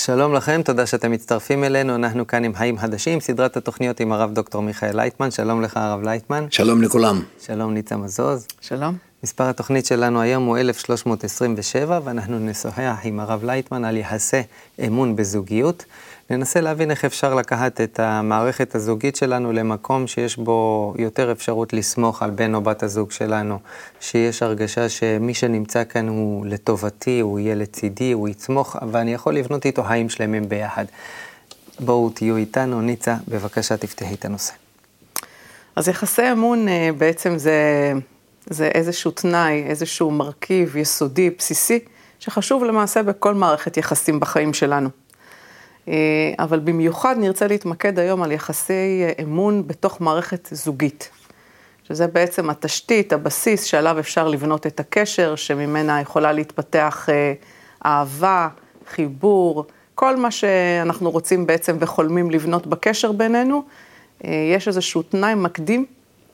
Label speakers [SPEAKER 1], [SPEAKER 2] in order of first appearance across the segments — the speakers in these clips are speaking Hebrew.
[SPEAKER 1] שלום לכם, תודה שאתם מצטרפים אלינו, אנחנו כאן עם חיים חדשים, סדרת התוכניות עם הרב דוקטור מיכאל לייטמן. שלום לך הרב לייטמן.
[SPEAKER 2] שלום לכולם.
[SPEAKER 1] שלום ניצה מזוז.
[SPEAKER 3] שלום.
[SPEAKER 1] מספר התוכנית שלנו היום הוא 1327, ואנחנו נשוחח עם הרב לייטמן על יחסי אמון בזוגיות. ננסה להבין איך אפשר לקחת את המערכת הזוגית שלנו למקום שיש בו יותר אפשרות לסמוך על בן או בת הזוג שלנו, שיש הרגשה שמי שנמצא כאן הוא לטובתי, הוא יהיה לצידי, הוא יצמוך, ואני יכול לבנות איתו חיים שלמים ביחד. בואו תהיו איתנו. ניצה, בבקשה תפתחי את הנושא.
[SPEAKER 3] אז יחסי אמון בעצם זה איזשהו תנאי, איזשהו מרכיב יסודי, בסיסי, שחשוב למעשה בכל מערכת יחסים בחיים שלנו. אבל במיוחד נרצה להתמקד היום על יחסי אמון בתוך מערכת זוגית, שזה בעצם התשתית, הבסיס שעליו אפשר לבנות את הקשר, שממנה יכולה להתפתח אהבה, חיבור, כל מה שאנחנו רוצים בעצם וחולמים לבנות בקשר בינינו. יש איזשהו תנאי מקדים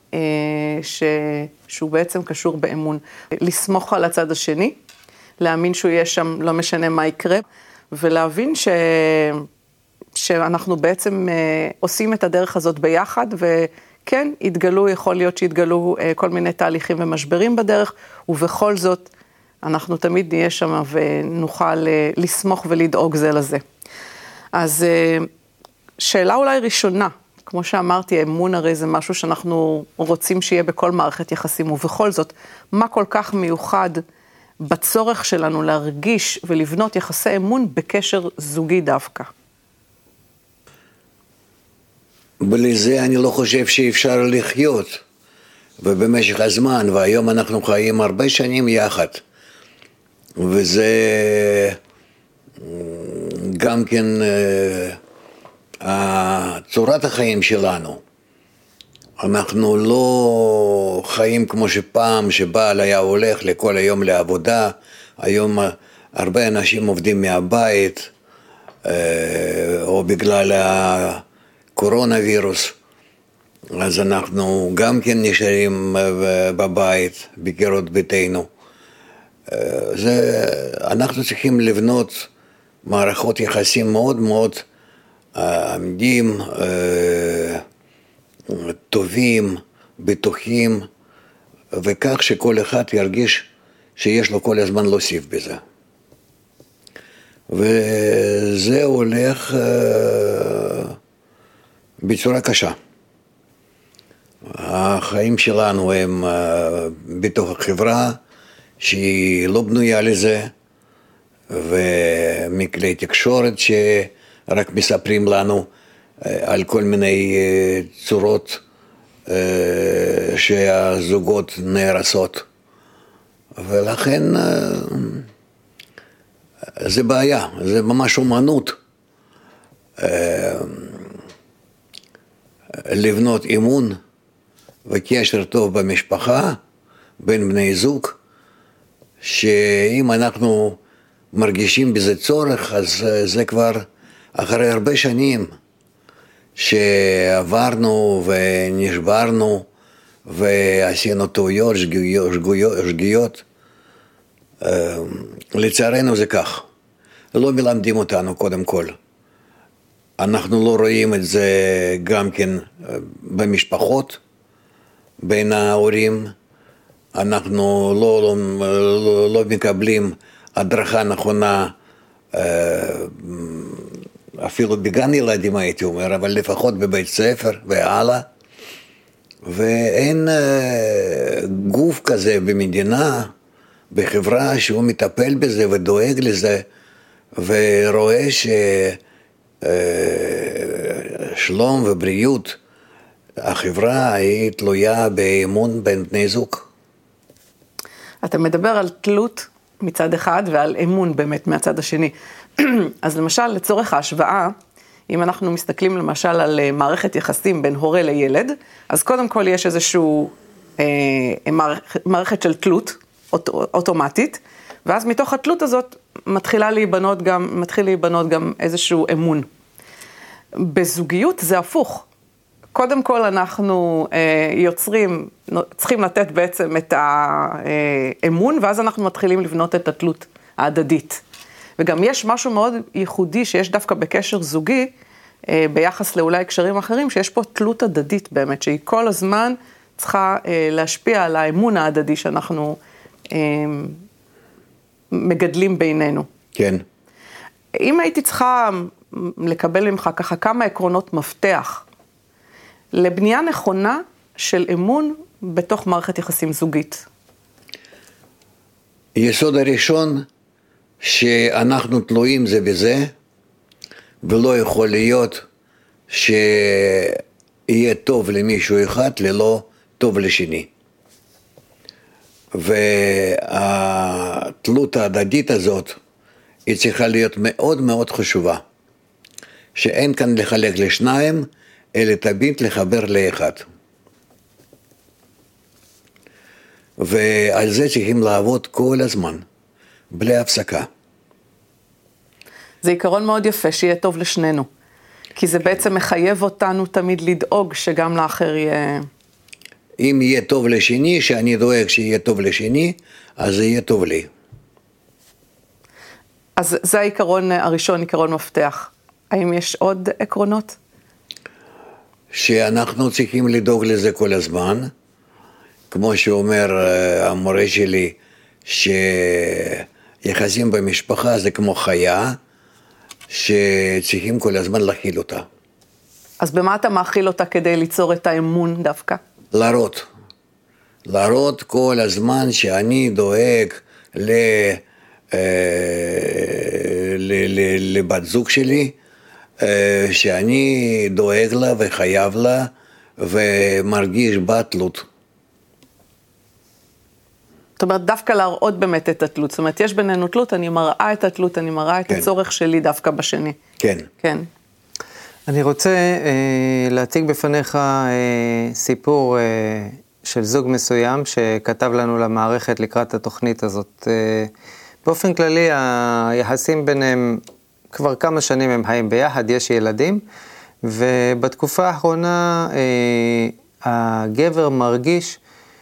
[SPEAKER 3] שהוא בעצם קשור באמון. לסמוך על הצד השני, להאמין שהוא יהיה שם, לא משנה מה יקרה, ולהבין שאנחנו בעצם עושים את הדרך הזאת ביחד, וכן, יכול להיות שיתגלו כל מיני תהליכים ומשברים בדרך, ובכל זאת אנחנו תמיד נהיה שם ונוכל לסמוך ולדאוג זה לזה. אז שאלה אולי ראשונה, כמו שאמרתי, אמון הרי זה משהו שאנחנו רוצים שיהיה בכל מערכת יחסים, ובכל זאת, מה כל כך מיוחד בצורך שלנו להרגיש ולבנות יחסי אמון בקשר זוגי דווקא?
[SPEAKER 2] בלי זה אני לא חושב שאפשר לחיות, ובמשך הזמן, והיום אנחנו חיים הרבה שנים יחד, וזה גם כן צורת החיים שלנו. אנחנו לא חיים כמו שפעם, שבעל היה הולך לכל היום לעבודה. היום הרבה אנשים עובדים מהבית, או בגלל הקורונה וירוס, אז אנחנו גם כן נשארים בבית, בקירות ביתנו. אנחנו צריכים לבנות מערכות יחסים מאוד מאוד עמידים, טובים, בטוחים, וכך שכל אחד ירגיש שיש לו כל הזמן להוסיף בזה. וזה הולך בצורה קשה. החיים שלנו הם בתוך החברה שהיא לא בנויה לזה, ומכלי תקשורת שרק מספרים לנו על כל מיני צורות שהזוגות נהרסות, ולכן זה בעיה, זה ממש אומנות לבנות אמון וקשר טוב במשפחה בין בני זוג, שאם אנחנו מרגישים בזה צורך, אז זה כבר אחרי הרבה שנים שעברנו ונשברנו ועשינו טעויות, שגיאות. לצערנו זה כך. לא מלמדים אותנו קודם כל. אנחנו לא רואים את זה גם כן במשפחות, בין ההורים. אנחנו לא מקבלים הדרכה נכונה, אפילו בגן ילדים הייתי אומר, אבל לפחות בבית ספר והלאה. ואין גוף כזה במדינה, בחברה, שהוא מטפל בזה ודואג לזה, ורואה ששלום ובריאות החברה היא תלויה באמון בין בני זוג.
[SPEAKER 3] אתה מדבר על תלות מצד אחד ועל אמון באמת מהצד השני. אז למשל, לצורך ההשוואה, אם אנחנו מסתכלים למשל על מערכת יחסים בין הורה לילד, אז קודם כל יש איזשהו מערכת של תלות אוטומטית, ואז מתוך התלות הזאת מתחיל להיבנות גם איזשהו אמון. בזוגיות זה הפוך. קודם כל אנחנו צריכים לתת בעצם את האמון, ואז אנחנו מתחילים לבנות את התלות ההדדית. וגם יש משהו מאוד ייחודי שיש דווקא בקשר זוגי, ביחס לאולי קשרים אחרים, שיש פה תלות הדדית באמת, שהיא כל הזמן צריכה להשפיע על האמון ההדדי שאנחנו מגדלים בינינו.
[SPEAKER 2] כן.
[SPEAKER 3] אם הייתי צריכה לקבל ממך ככה כמה עקרונות מפתח לבנייה נכונה של אמון בתוך מערכת יחסים זוגית.
[SPEAKER 2] יסוד הראשון, שאנחנו תלויים זה בזה, ולא יכול להיות שיהיה טוב למישהו אחד ללא טוב לשני. והתלות ההדדית הזאת, היא צריכה להיות מאוד מאוד חשובה. שאין כאן לחלק לשניים, אלא תמיד לחבר לאחד. ועל זה צריכים לעבוד כל הזמן, בלי הפסקה.
[SPEAKER 3] זה עיקרון מאוד יפה, שיהיה טוב לשנינו. כי זה בעצם מחייב אותנו תמיד לדאוג שגם לאחר יהיה...
[SPEAKER 2] אם יהיה טוב לשני, שאני דואג שיהיה טוב לשני, אז זה יהיה טוב לי.
[SPEAKER 3] אז זה העיקרון הראשון, עיקרון מפתח. האם יש עוד עקרונות?
[SPEAKER 2] שאנחנו צריכים לדאוג לזה כל הזמן. כמו שאומר המורה שלי, שיחסים במשפחה זה כמו חיה, שצריכים כל הזמן להכיל אותה.
[SPEAKER 3] אז במה אתה מאכיל אותה כדי ליצור את האמון דווקא?
[SPEAKER 2] להראות כל הזמן שאני דואג לבת זוג שלי, שאני דואג לה וחייב לה ומרגיש בה תלות.
[SPEAKER 3] זאת אומרת, דווקא להראות באמת את התלות. זאת אומרת, יש בינינו תלות, אני מראה את התלות, אני מראה את הצורך שלי דווקא בשני.
[SPEAKER 2] כן.
[SPEAKER 3] כן.
[SPEAKER 1] אני רוצה להציג בפניך סיפור של זוג מסוים שכתב לנו למערכת לקראת התוכנית הזאת. באופן כללי, היחסים ביניהם כבר כמה שנים הם חיים ביחד, יש ילדים, ובתקופה האחרונה הגבר מרגיש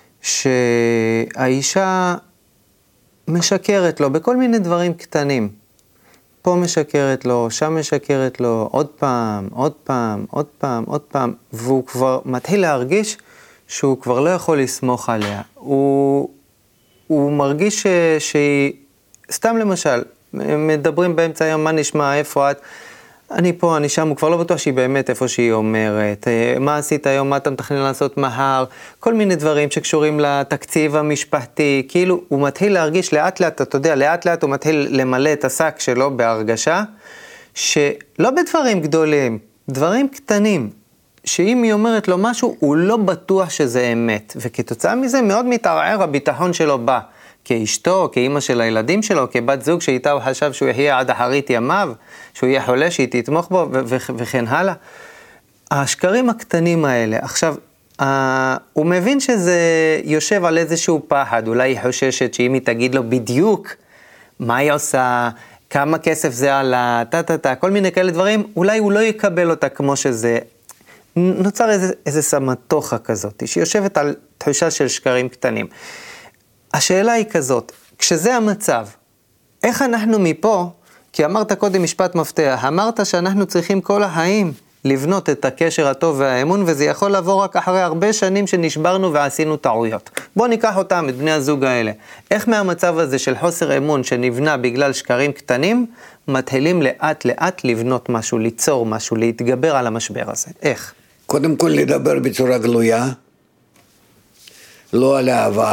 [SPEAKER 1] שהאישה משקרת לו בכל מיני דברים קטנים. פה משקרת לו, שם משקרת לו, עוד פעם, עוד פעם, עוד פעם, עוד פעם, והוא כבר מתחיל להרגיש שהוא כבר לא יכול לסמוך עליה. הוא מרגיש שהיא, סתם למשל, מדברים באמצע היום, מה נשמע, איפה את? אני פה, אני שם, הוא כבר לא בטוח שהיא באמת איפה שהיא אומרת, מה עשית היום, מה אתה מתכנן לעשות מהר, כל מיני דברים שקשורים לתקציב המשפחתי, כאילו הוא מתחיל להרגיש לאט לאט, אתה יודע, לאט לאט הוא מתחיל למלא את השק שלו בהרגשה, שלא בדברים גדולים, דברים קטנים, שאם היא אומרת לו משהו, הוא לא בטוח שזה אמת, וכתוצאה מזה מאוד מתערער הביטחון שלו בה, כאשתו, כאימא של הילדים שלו, כבת זוג שאיתה הוא חשב שהוא יחיה עד אחרית ימיו, שהוא יהיה חולה, שהיא תתמוך בו וכן הלאה. השקרים הקטנים האלה, עכשיו, הוא מבין שזה יושב על איזשהו פחד, אולי היא חוששת שאם היא תגיד לו בדיוק מה היא עושה, כמה כסף זה עלה, כל מיני כאלה דברים, אולי הוא לא יקבל אותה כמו שזה. נוצר איזה סמטוחה כזאת, שיושבת על תחושה של שקרים קטנים. השאלה היא כזאת, כשזה המצב, איך אנחנו מפה, כי אמרת קודם משפט מפתח, אמרת שאנחנו צריכים כל החיים לבנות את הקשר הטוב והאמון, וזה יכול לבוא רק אחרי הרבה שנים שנשברנו ועשינו טעויות. בוא ניקח אותם, את בני הזוג האלה. איך מהמצב הזה של חוסר אמון שנבנה בגלל שקרים קטנים, מתחילים לאט לאט לבנות משהו, ליצור משהו, להתגבר על המשבר הזה? איך?
[SPEAKER 2] קודם כל לדבר בצורה גלויה, לא על העבר,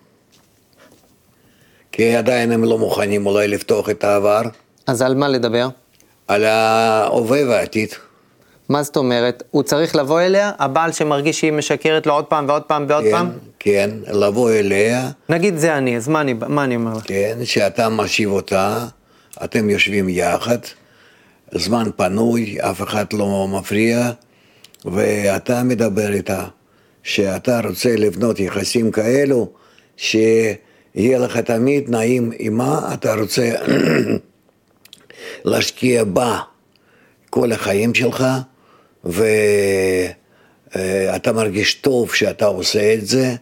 [SPEAKER 2] כי עדיין הם לא מוכנים אולי לפתוח את העבר.
[SPEAKER 1] אז על מה לדבר?
[SPEAKER 2] על ההווה והעתיד.
[SPEAKER 1] מה זאת אומרת? הוא צריך לבוא אליה, הבעל שמרגיש שהיא משקרת לו עוד פעם ועוד פעם ועוד פעם?
[SPEAKER 2] כן, לבוא אליה.
[SPEAKER 1] נגיד זה אני, אז מה אני אומר לך?
[SPEAKER 2] כן, שאתה משיב אותה, אתם יושבים יחד, זמן פנוי, אף אחד לא מפריע, ואתה מדבר איתה, שאתה רוצה לבנות יחסים כאלו, יהיה לך תמיד נעים עמה, אתה רוצה להשקיע בה כל החיים שלך, ואתה מרגיש טוב שאתה עושה את זה,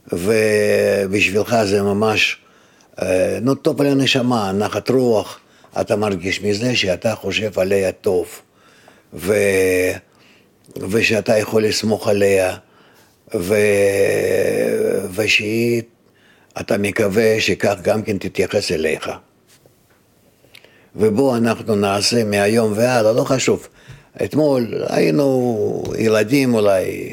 [SPEAKER 2] ובשבילך זה ממש טוב לנשמה, נחת רוח, אתה מרגיש מזה שאתה חושב עליה טוב, ושאתה יכול לסמוך עליה, אתה מקווה שכך גם כן תתייחס אליך. ובו אנחנו נעשה מהיום והלאה, לא חשוב. אתמול היינו ילדים אולי,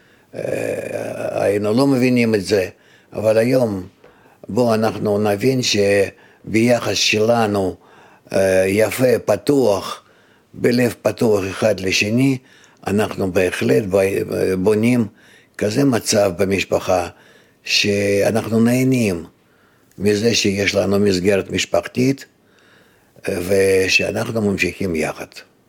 [SPEAKER 2] היינו לא מבינים את זה, אבל היום בו אנחנו נבין שביחס שלנו יפה, פתוח, בלב פתוח אחד לשני, אנחנו בהחלט בונים כזה מצב במשפחה, שאנחנו נהנים מזה שיש לנו מסגרת משפחתית, ושאנחנו ממשיכים יחד.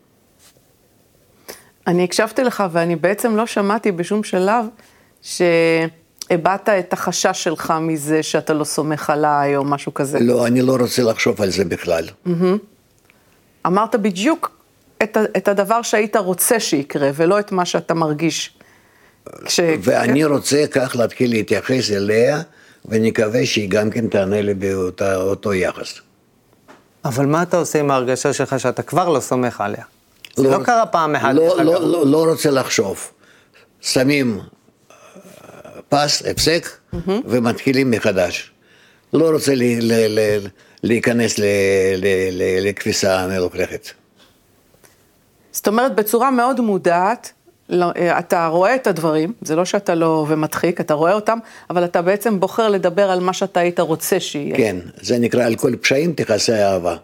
[SPEAKER 3] אני הקשבתי לך ואני בעצם לא שמעתי בשום שלב שהבאת את החשש שלך מזה שאתה לא סומך עליי או משהו כזה.
[SPEAKER 2] לא, אני לא רוצה לחשוב על זה בכלל.
[SPEAKER 3] אמרת בדיוק את הדבר שהיית רוצה שיקרה ולא את מה שאתה מרגיש.
[SPEAKER 2] ואני רוצה כך להתחיל להתייחס אליה, ונקווה שהיא גם כן תענה לי באותו יחס.
[SPEAKER 1] אבל מה אתה עושה עם ההרגשה שלך שאתה כבר לא סומך עליה? זה לא קרה פעם אחת.
[SPEAKER 2] לא רוצה לחשוב. שמים פס, הפסק, ומתחילים מחדש. לא רוצה להיכנס לכביסה מלוכלכת.
[SPEAKER 3] זאת אומרת, בצורה מאוד מודעת, אתה רואה את הדברים, זה לא שאתה לא ומדחיק, אתה רואה אותם, אבל אתה בעצם בוחר לדבר על מה שאתה היית רוצה שיהיה.
[SPEAKER 2] כן, זה נקרא על כל פשעים תכסה אהבה.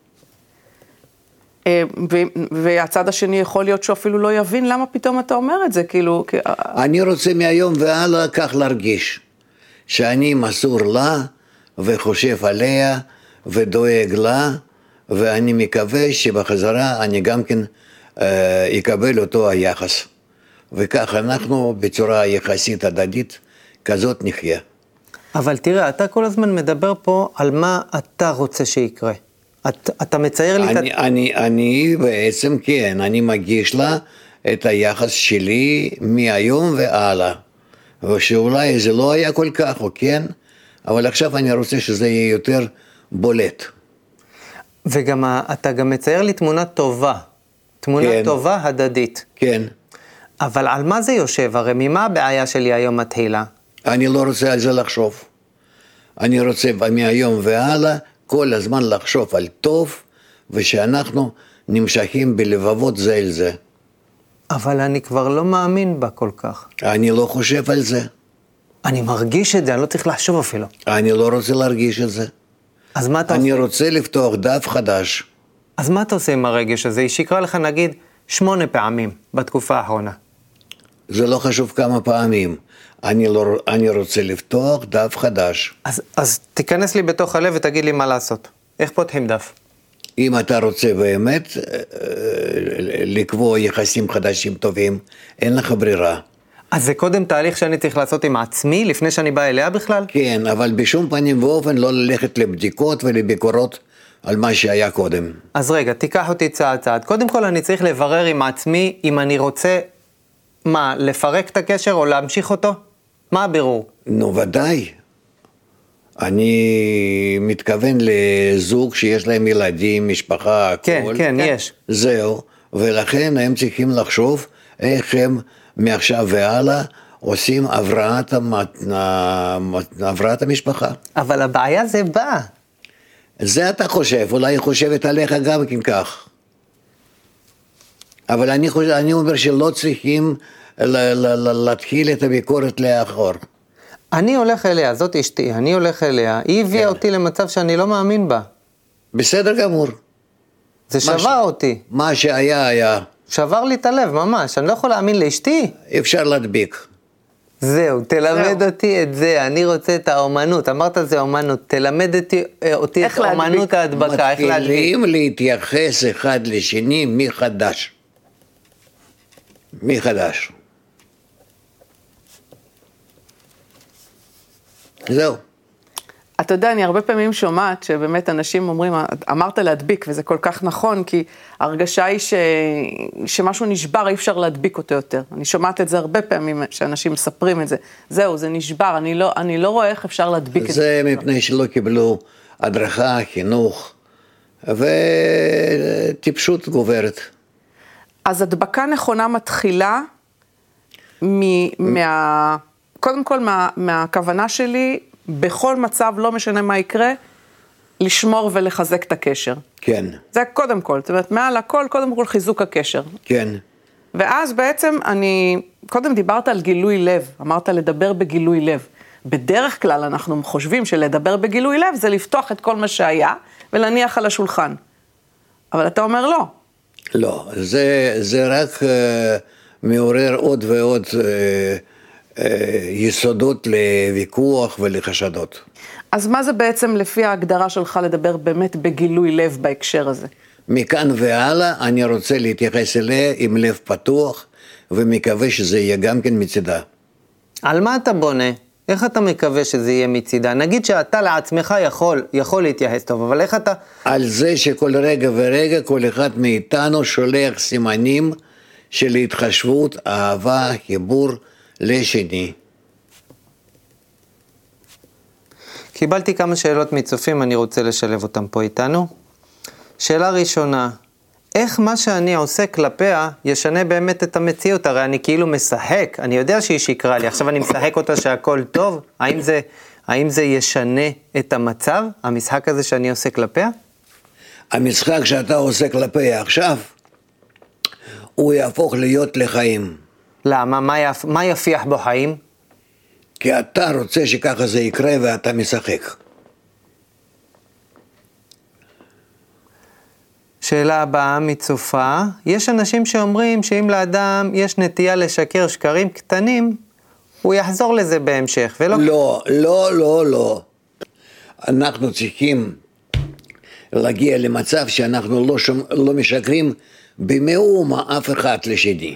[SPEAKER 3] והצד השני יכול להיות שאפילו לא יבין למה פתאום אתה אומר את זה, כאילו...
[SPEAKER 2] אני רוצה מהיום והלאה כך להרגיש, שאני מסור לה וחושב עליה ודואג לה, ואני מקווה שבחזרה אני גם כן יקבל אותו היחס. וכך אנחנו בצורה יחסית הדדית כזאת נחיה.
[SPEAKER 1] אבל תראה, אתה כל הזמן מדבר פה על מה אתה רוצה שיקרה. אתה מצייר לי
[SPEAKER 2] אני בעצם כן, אני מגיש לה את היחס שלי מהיום והלאה. ושאולי זה לא היה כל כך, או כן, אבל עכשיו אני רוצה שזה יהיה יותר בולט.
[SPEAKER 1] וגם אתה גם מצייר לי תמונה טובה. תמונה
[SPEAKER 2] כן.
[SPEAKER 1] טובה הדדית.
[SPEAKER 2] כן.
[SPEAKER 1] אבל על מה זה יושב? הרי ממה הבעיה שלי היום מתחילה?
[SPEAKER 2] אני לא רוצה על זה לחשוב. אני רוצה מהיום והלאה כל הזמן לחשוב על טוב, ושאנחנו נמשכים בלבבות זה אל זה.
[SPEAKER 1] אבל אני כבר לא מאמין בה כל כך.
[SPEAKER 2] אני לא חושב על זה.
[SPEAKER 1] אני מרגיש את זה, אני לא צריך לחשוב אפילו.
[SPEAKER 2] אני לא רוצה להרגיש את זה.
[SPEAKER 1] אז מה אתה
[SPEAKER 2] אני
[SPEAKER 1] עושה?
[SPEAKER 2] רוצה לפתוח דף חדש.
[SPEAKER 1] אז מה אתה עושה עם הרגש הזה? היא שיקרה לך נגיד 8 פעמים בתקופה האחרונה.
[SPEAKER 2] זה לא חשוב כמה פעמים. אני רוצה לפתוח דף חדש.
[SPEAKER 1] אז תיכנס לי בתוך הלב ותגיד לי מה לעשות. איך פותחים דף?
[SPEAKER 2] אם אתה רוצה באמת לקבוע יחסים חדשים טובים, אין לך ברירה.
[SPEAKER 1] אז זה קודם תהליך שאני צריך לעשות עם עצמי, לפני שאני בא אליה בכלל?
[SPEAKER 2] כן, אבל בשום פנים ואופן לא ללכת לבדיקות ולביקורות על מה שהיה קודם.
[SPEAKER 1] אז רגע, תיקח אותי צעד צעד. קודם כל אני צריך לברר עם עצמי אם אני רוצה, לפרק את הקשר או להמשיך אותו? מה הבירור?
[SPEAKER 2] נו, ודאי. אני מתכוון לזוג שיש להם ילדים, משפחה, הכל.
[SPEAKER 1] כן, כן, יש.
[SPEAKER 2] זהו, ולכן הם צריכים לחשוב איך הם מעכשיו והלאה עושים הבראת המשפחה.
[SPEAKER 1] אבל הבעיה זה בא.
[SPEAKER 2] זה אתה חושב, אולי היא חושבת עליך גם כן כך. אבל אני אומר שלא צריכים להתחיל את הביקורת לאחור.
[SPEAKER 1] אני הולך אליה, זאת אשתי, אני הולך אליה, היא הביאה אותי למצב שאני לא מאמין בה.
[SPEAKER 2] בסדר גמור.
[SPEAKER 1] זה שבר אותי.
[SPEAKER 2] מה שהיה היה.
[SPEAKER 1] שבר לי את הלב, ממש, אני לא יכול להאמין לאשתי.
[SPEAKER 2] אפשר להדביק.
[SPEAKER 1] זהו, תלמד אותי את זה, אני רוצה את האומנות, אמרת זה אומנות, תלמד אותי את אומנות ההדבקה, איך להדביק.
[SPEAKER 2] מתחילים להתייחס אחד לשני מחדש. מחדש. זהו.
[SPEAKER 3] אתה יודע, אני הרבה פעמים שומעת שבאמת אנשים אומרים, אמרת להדביק, וזה כל כך נכון, כי הרגשה היא שמשהו נשבר, אי אפשר להדביק אותו יותר. אני שומעת את זה הרבה פעמים, שאנשים מספרים את זה. זהו, זה נשבר, אני לא רואה איך אפשר להדביק את זה.
[SPEAKER 2] זה מפני שלא קיבלו הדרכה, חינוך, וטיפשות גוברת.
[SPEAKER 3] אז הדבקה נכונה מתחילה קודם כל מהכוונה שלי, בכל מצב, לא משנה מה יקרה, לשמור ולחזק את הקשר.
[SPEAKER 2] כן.
[SPEAKER 3] זה קודם כל, זאת אומרת, מעל הכל, קודם כל חיזוק הקשר.
[SPEAKER 2] כן.
[SPEAKER 3] ואז בעצם קודם דיברת על גילוי לב, אמרת לדבר בגילוי לב. בדרך כלל אנחנו חושבים שלדבר בגילוי לב זה לפתוח את כל מה שהיה ולהניח על השולחן. אבל אתה אומר לא.
[SPEAKER 2] לא, זה רק מעורר עוד ועוד יסודות לוויכוח ולחשדות.
[SPEAKER 3] אז מה זה בעצם לפי ההגדרה שלך לדבר באמת בגילוי לב בהקשר הזה?
[SPEAKER 2] מכאן והלאה אני רוצה להתייחס אליה עם לב פתוח, ומקווה שזה יהיה גם כן מצידה.
[SPEAKER 1] על מה אתה בונה? איך אתה מקווה שזה יהיה מצידה? נגיד שאתה לעצמך יכול להתייחס טוב, אבל איך אתה...
[SPEAKER 2] על זה שכל רגע ורגע כל אחד מאיתנו שולח סימנים של התחשבות, אהבה, חיבור לשני.
[SPEAKER 1] קיבלתי כמה שאלות מצופים, אני רוצה לשלב אותם פה איתנו. שאלה ראשונה, איך מה שאני עושה כלפיה ישנה באמת את המציאות? הרי אני כאילו משחק, אני יודע שהיא שקרה לי, עכשיו אני משחק אותה שהכל טוב, האם זה ישנה את המצב, המשחק הזה שאני עושה כלפיה?
[SPEAKER 2] המשחק שאתה עושה כלפיה עכשיו, הוא יהפוך להיות לחיים.
[SPEAKER 1] למה? מה יפיח בו חיים?
[SPEAKER 2] כי אתה רוצה שככה זה יקרה ואתה משחק.
[SPEAKER 1] שאלה הבאה מצופה, יש אנשים שאומרים שאם לאדם יש נטייה לשקר שקרים קטנים, הוא יחזור לזה בהמשך, ולא...
[SPEAKER 2] לא. אנחנו צריכים להגיע למצב שאנחנו לא משקרים במאומה אף אחד לשני.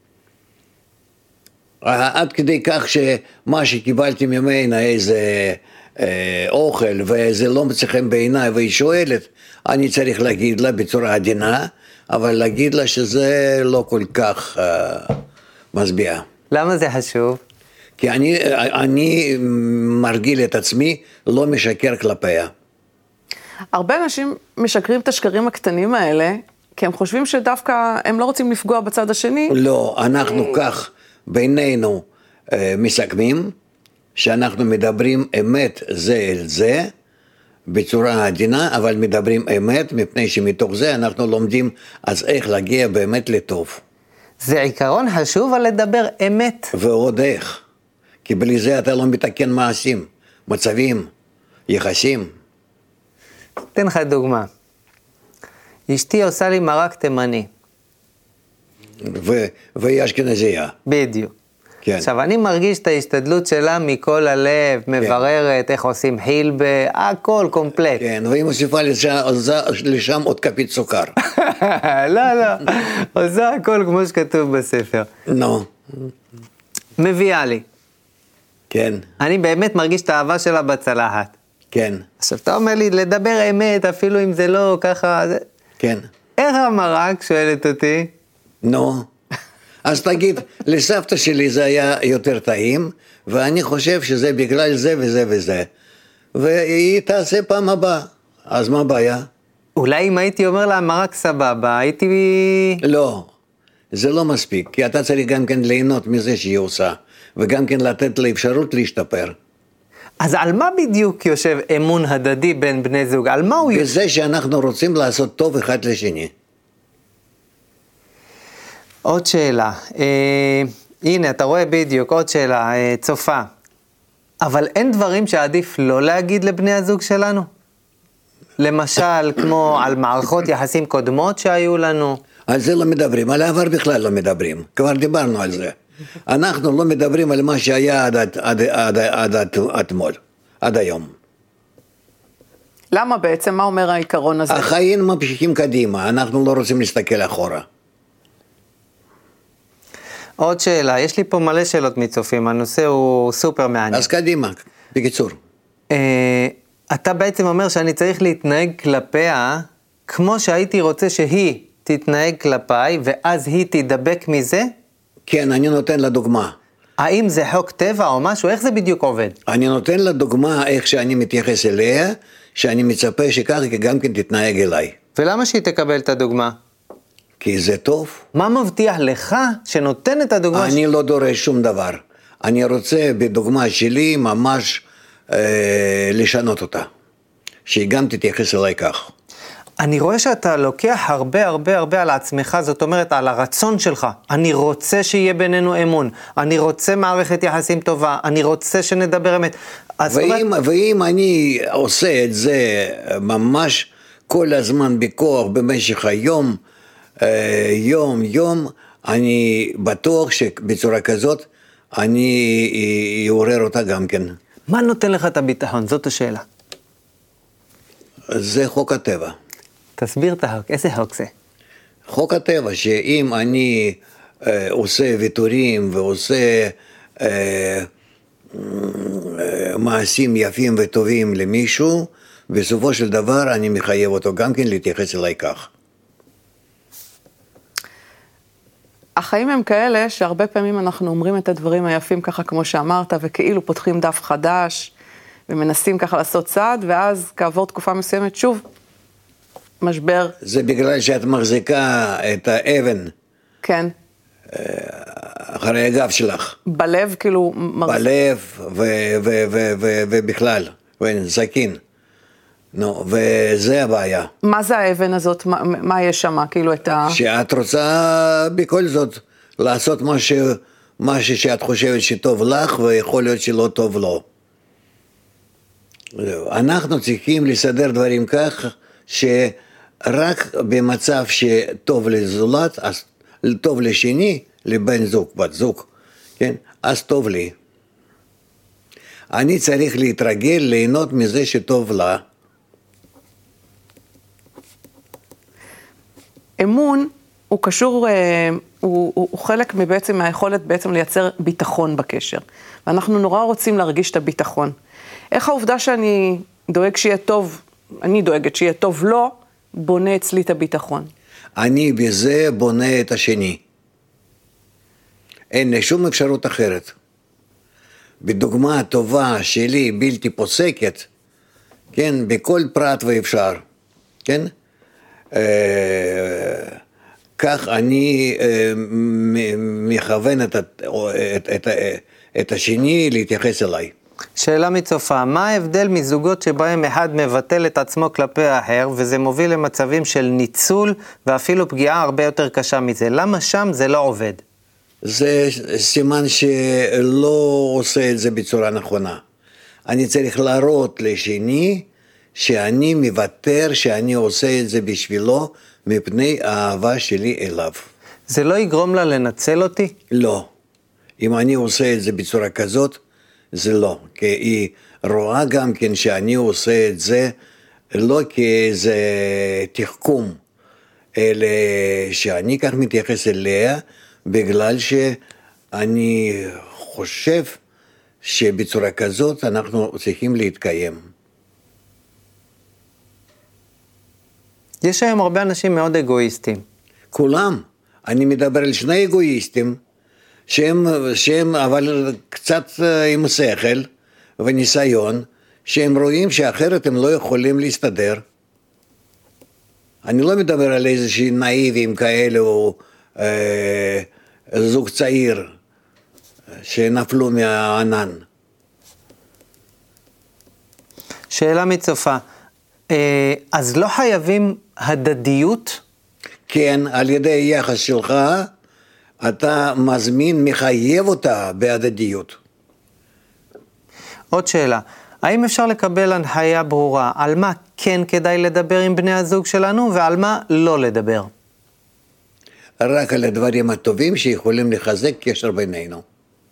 [SPEAKER 2] עד כדי כך שמה שקיבלתי ממנה איזה אוכל וזה לא מצליחים בעיניי והיא שואלת, אני צריך להגיד לה בצורה עדינה, אבל להגיד לה שזה לא כל כך משביע.
[SPEAKER 1] למה זה חשוב?
[SPEAKER 2] כי אני מרגיל את עצמי, לא משקר כלפיה.
[SPEAKER 3] הרבה אנשים משקרים את השקרים הקטנים האלה, כי הם חושבים שדווקא הם לא רוצים לפגוע בצד השני.
[SPEAKER 2] לא, אנחנו כך בינינו מסכמים, שאנחנו מדברים אמת זה אל זה, בצורה עדינה, אבל מדברים אמת, מפני שמתוך זה אנחנו לומדים אז איך להגיע באמת לטוב.
[SPEAKER 1] זה עיקרון חשוב על לדבר אמת.
[SPEAKER 2] ועוד איך, כי בלי זה אתה לא מתקן מעשים, מצבים, יחסים.
[SPEAKER 1] תן לך דוגמה. אשתי עושה לי מרק תימני.
[SPEAKER 2] והיא אשכנזייה.
[SPEAKER 1] בדיוק.
[SPEAKER 2] כן.
[SPEAKER 1] עכשיו, אני מרגיש את ההשתדלות שלה מכל הלב, מבררת, איך עושים חילבה, הכל קומפלט.
[SPEAKER 2] כן, והיא מוסיפה לשם עוד כפית סוכר.
[SPEAKER 1] לא, עושה הכל כמו שכתוב בספר.
[SPEAKER 2] נו.
[SPEAKER 1] מביאה לי.
[SPEAKER 2] כן.
[SPEAKER 1] אני באמת מרגיש את האהבה שלה בצלחת.
[SPEAKER 2] כן.
[SPEAKER 1] עכשיו, אתה אומר לי, לדבר אמת, אפילו אם זה לא ככה...
[SPEAKER 2] כן.
[SPEAKER 1] איך המרק, שואלת אותי?
[SPEAKER 2] נו. אז תגיד, לסבתא שלי זה היה יותר טעים, ואני חושב שזה בגלל זה וזה וזה. והיא תעשה פעם הבאה. אז מה הבעיה?
[SPEAKER 1] אולי אם הייתי אומר לה, מרק סבבה, הייתי...
[SPEAKER 2] לא, זה לא מספיק, כי אתה צריך גם כן ליהנות מזה שהיא עושה, וגם כן לתת לה אפשרות להשתפר.
[SPEAKER 1] אז על מה בדיוק יושב אמון הדדי בין בני זוג? על מה הוא יושב?
[SPEAKER 2] בזה שאנחנו רוצים לעשות טוב אחד לשני.
[SPEAKER 1] עוד שאלה, הנה אתה רואה בדיוק, עוד שאלה, צופה, אבל אין דברים שעדיף לא להגיד לבני הזוג שלנו? למשל, כמו על מערכות יחסים קודמות שהיו לנו?
[SPEAKER 2] על זה לא מדברים, על העבר בכלל לא מדברים, כבר דיברנו על זה. אנחנו לא מדברים על מה שהיה עד אתמול, עד היום.
[SPEAKER 3] למה בעצם? מה אומר העיקרון הזה?
[SPEAKER 2] החיים ממשיכים קדימה, אנחנו לא רוצים להסתכל אחורה.
[SPEAKER 1] עוד שאלה, יש לי פה מלא שאלות מצופים, הנושא הוא סופר מעניין.
[SPEAKER 2] אז קדימה, בקיצור.
[SPEAKER 1] אתה בעצם אומר שאני צריך להתנהג כלפיה, כמו שהייתי רוצה שהיא תתנהג כלפיי, ואז היא תדבק מזה?
[SPEAKER 2] כן, אני נותן לה דוגמה.
[SPEAKER 1] האם זה חוק טבע או משהו? איך זה בדיוק עובד?
[SPEAKER 2] אני נותן לה דוגמה איך שאני מתייחס אליה, שאני מצפה שכך גם כן תתנהג אליי.
[SPEAKER 1] ולמה שהיא תקבל את הדוגמה?
[SPEAKER 2] כי זה טוב.
[SPEAKER 1] מה מבטיח לך שנותן את הדוגמה?
[SPEAKER 2] אני לא דורש שום דבר. אני רוצה בדוגמה שלי ממש לשנות אותה. שהיא גם תתייחס אליי כך.
[SPEAKER 1] אני רואה שאתה לוקח הרבה על עצמך, זאת אומרת על הרצון שלך. אני רוצה שיהיה בינינו אמון, אני רוצה מערכת יחסים טובה, אני רוצה שנדבר אמת.
[SPEAKER 2] ואם אני עושה את זה ממש כל הזמן בכוח במשך היום, יום, אני בטוח שבצורה כזאת אני אעורר אותה גם כן.
[SPEAKER 1] מה נותן לך את הביטחון? זאת השאלה.
[SPEAKER 2] זה חוק הטבע.
[SPEAKER 1] תסביר את החוק, איזה חוק זה?
[SPEAKER 2] חוק הטבע, שאם אני עושה ויתורים ועושה מעשים יפים וטובים למישהו, בסופו של דבר אני מחייב אותו גם כן להתייחס אליי כך.
[SPEAKER 3] החיים הם כאלה שהרבה פעמים אנחנו אומרים את הדברים היפים ככה כמו שאמרת, וכאילו פותחים דף חדש, ומנסים ככה לעשות צעד, ואז כעבור תקופה מסוימת שוב, משבר.
[SPEAKER 2] זה בגלל שאת מחזיקה את האבן.
[SPEAKER 3] כן.
[SPEAKER 2] אחרי הגב שלך.
[SPEAKER 3] בלב כאילו.
[SPEAKER 2] בלב ובכלל, סכין. נו, וזה הבעיה.
[SPEAKER 3] מה זה האבן הזאת? מה יש שם? כאילו את ה...
[SPEAKER 2] שאת רוצה בכל זאת לעשות משהו שאת חושבת שטוב לך, ויכול להיות שלא טוב לו. אנחנו צריכים לסדר דברים כך, שרק במצב שטוב לזולת, אז טוב לשני, לבן זוג, בת זוג, כן? אז טוב לי. אני צריך להתרגל, ליהנות מזה שטוב לה.
[SPEAKER 3] אמון הוא קשור, הוא חלק בעצם מהיכולת בעצם לייצר ביטחון בקשר. ואנחנו נורא רוצים להרגיש את הביטחון. איך העובדה שאני דואג שיהיה טוב, אני דואגת שיהיה טוב לו, בונה אצלי את הביטחון.
[SPEAKER 2] אני בזה בונה את השני. אין לי שום אפשרות אחרת. בדוגמה טובה שלי בלתי פוסקת, כן, בכל פרט ואפשר, כן? כך אני מכוון את השני להתייחס אליי.
[SPEAKER 1] שאלה מצופה, מה ההבדל מזוגות שבהם אחד מבטל את עצמו כלפי האחר, וזה מוביל למצבים של ניצול ואפילו פגיעה הרבה יותר קשה מזה? למה שם זה לא עובד?
[SPEAKER 2] זה סימן שלא עושה את זה בצורה נכונה. אני צריך להראות לשני שאני מוותר, שאני עושה את זה בשבילו, מפני האהבה שלי אליו.
[SPEAKER 1] זה לא יגרום לה לנצל אותי?
[SPEAKER 2] לא. אם אני עושה את זה בצורה כזאת, זה לא. כי היא רואה גם כן שאני עושה את זה, לא כאיזה תחכום, אלא שאני כך מתייחס אליה, בגלל שאני חושב שבצורה כזאת אנחנו צריכים להתקיים.
[SPEAKER 1] יש היום הרבה אנשים מאוד אגואיסטים.
[SPEAKER 2] כולם. אני מדבר על שני אגואיסטים, שהם אבל קצת עם שכל וניסיון, שהם רואים שאחרת הם לא יכולים להסתדר. אני לא מדבר על איזושהי נאיבים כאלה, או זוג צעיר שנפלו מהענן.
[SPEAKER 1] שאלה מצופה, אז לא חייבים הדדיות?
[SPEAKER 2] כן, על ידי יחס שלך, אתה מזמין, מחייב אותה בהדדיות.
[SPEAKER 1] עוד שאלה, האם אפשר לקבל הנחיה ברורה על מה כן כדאי לדבר עם בני הזוג שלנו ועל מה לא לדבר?
[SPEAKER 2] רק על הדברים הטובים שיכולים לחזק קשר בינינו.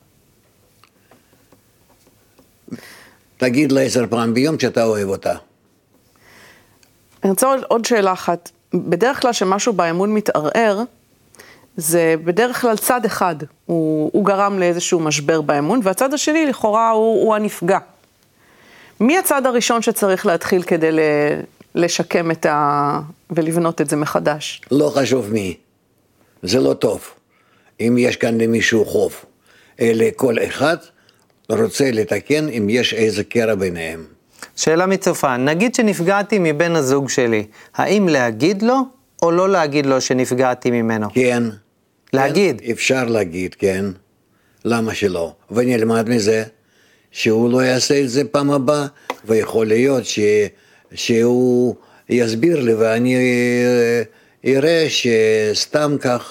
[SPEAKER 2] תגיד לה 10 פעם ביום שאתה אוהב אותה.
[SPEAKER 3] אני רוצה עוד שאלה אחת. בדרך כלל שמשהו באמון מתערער, זה בדרך כלל צד אחד. הוא גרם לאיזשהו משבר באמון, והצד השני לכאורה הוא הנפגע. מי הצד הראשון שצריך להתחיל כדי לשקם ולבנות את זה מחדש?
[SPEAKER 2] לא חשוב מי. זה לא טוב. אם יש כאן למישהו חוב, אלא כל אחד רוצה לתקן אם יש איזה קרע ביניהם.
[SPEAKER 1] שאלה מצופה, נגיד שנפגעתי מבן הזוג שלי, האם להגיד לו או לא להגיד לו שנפגעתי ממנו?
[SPEAKER 2] כן.
[SPEAKER 1] להגיד.
[SPEAKER 2] כן, אפשר להגיד, כן. למה שלא? ונלמד מזה שהוא לא יעשה את זה פעם הבאה, ויכול להיות שהוא יסביר לי ואני אראה שסתם כך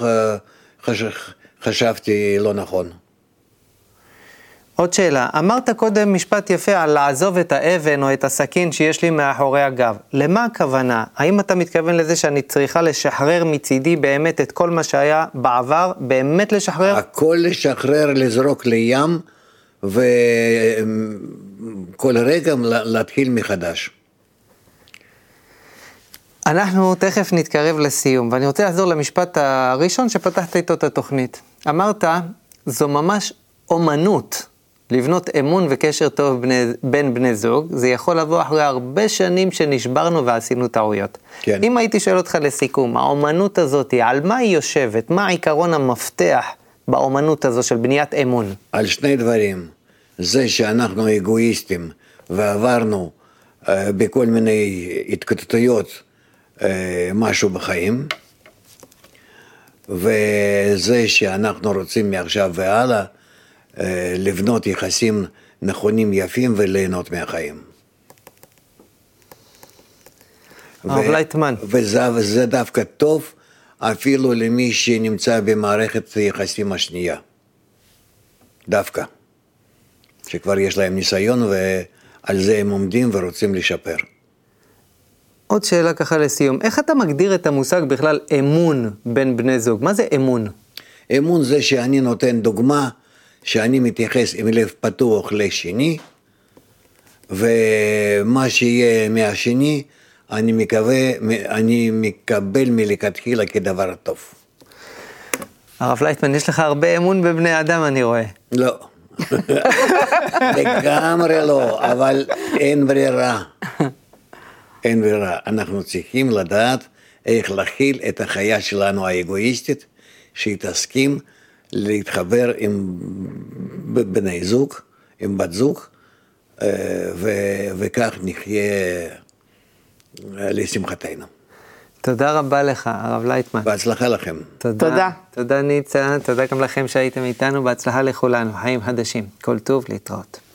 [SPEAKER 2] חשבתי לא נכון.
[SPEAKER 1] עוד שאלה, אמרת קודם משפט יפה על לעזוב את האבן או את הסכין שיש לי מאחורי הגב. למה הכוונה? האם אתה מתכוון לזה שאני צריכה לשחרר מצידי באמת את כל מה שהיה בעבר? באמת לשחרר?
[SPEAKER 2] הכל לשחרר, לזרוק לים, וכל רגע להתחיל מחדש.
[SPEAKER 1] אנחנו תכף נתקרב לסיום, ואני רוצה לחזור למשפט הראשון שפתחת איתו את התוכנית. אמרת, זו ממש אומנות. לבנות אמון וקשר טוב בין בני זוג, זה יכול לבוא אחרי הרבה שנים שנשברנו ועשינו טעויות.
[SPEAKER 2] כן.
[SPEAKER 1] אם הייתי שואל אותך לסיכום, האומנות הזאת, על מה היא יושבת? מה העיקרון המפתח באומנות הזו של בניית אמון?
[SPEAKER 2] על שני דברים. זה שאנחנו אגואיסטים ועברנו בכל מיני התקוטטויות משהו בחיים, וזה שאנחנו רוצים מעכשיו והלאה לבנות יחסים נכונים יפים וליהנות מהחיים.
[SPEAKER 1] הרב לייטמן.
[SPEAKER 2] וזה דווקא טוב אפילו למי שנמצא במערכת יחסים השנייה. דווקא. שכבר יש להם ניסיון ועל זה הם עומדים ורוצים לשפר.
[SPEAKER 1] עוד שאלה ככה לסיום, איך אתה מגדיר את המושג בכלל אמון בין בני זוג? מה זה אמון?
[SPEAKER 2] אמון זה שאני נותן דוגמה, שאני מתייחס עם לב פתוח לשני, ומה שיהיה מהשני, אני מקבל מלכתחילה כדבר טוב.
[SPEAKER 1] הרב לייטמן, יש לך הרבה אמון בבני אדם, אני רואה.
[SPEAKER 2] לא. לגמרי לא, אבל אין ברירה. אין ברירה. אנחנו צריכים לדעת איך להכיל את החיה שלנו האגואיסטית, שהיא תסכים להתחבר עם בני זוג, עם בת זוג, וכך נחיה לשמחתנו.
[SPEAKER 1] תודה רבה לך, הרב לייטמן.
[SPEAKER 2] בהצלחה לכם.
[SPEAKER 3] תודה.
[SPEAKER 1] תודה ניצה, תודה גם לכם שהייתם איתנו, בהצלחה לכולנו, חיים חדשים. כל טוב, להתראות.